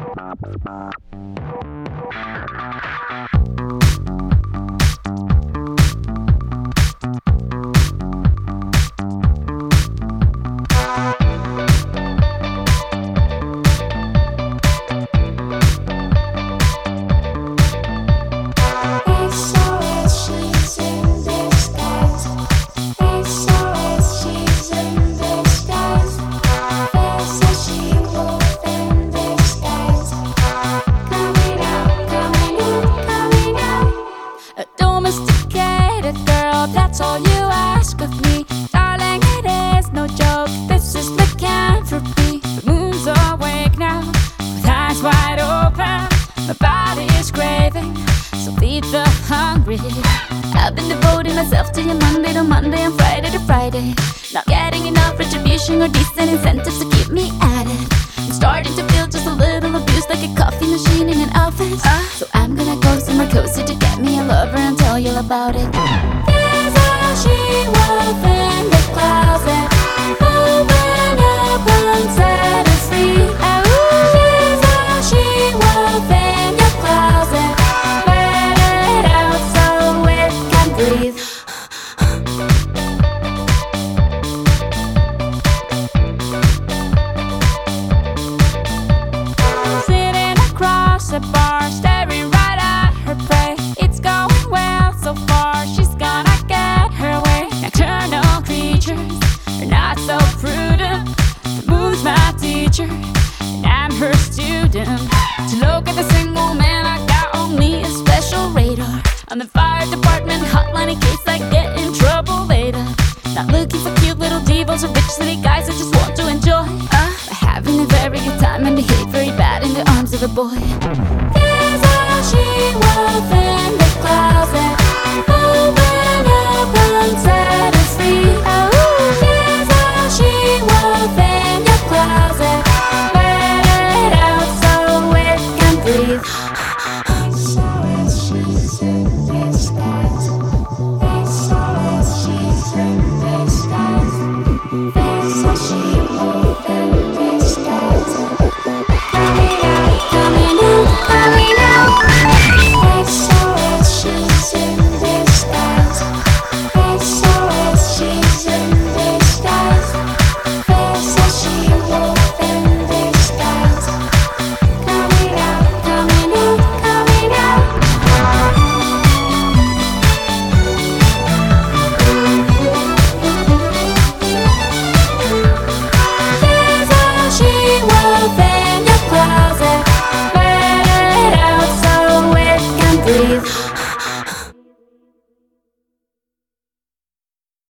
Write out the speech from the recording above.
That's all you ask of me, darling, it is no joke. This is lycanthropy. The moon's awake now, with eyes wide open. My body is craving, so feed the hungry. I've been devoting myself to you Monday to Monday and Friday to Friday. Not getting enough retribution or decent incentives to keep me at it. I'm starting to feel just a little abused, like a coffee machine in an office. So I'm gonna go somewhere cozy to get me a lover and tell you about it. She wolf in the closet, open up and set us free. There's a she wolf in your closet, let it out so it can breathe. Sitting across the bar, staring right at her prey. It's going well so far, she's gonna get her way. Nocturnal creatures are not so prudent. The moon's my teacher, and I'm her student. To look at the single man, I got on me a special radar. On the fire department hotline in case I get in trouble later. Not looking for cute little divas or rich city guys, I just want to enjoy having a very good time and behave very bad in the arms of a boy. There's a she wolf in the closet, open up and set us free. There's a she wolf in your closet, let it out so it can breathe. She's in disguise. She's in disguise. There's a she wolf in disguise. Coming out, coming out, coming out. She's in disguise. She's in disguise. There's a she wolf in disguise. Coming out, coming out, coming out. There's a she wolf in your closet, let it out so it can breathe.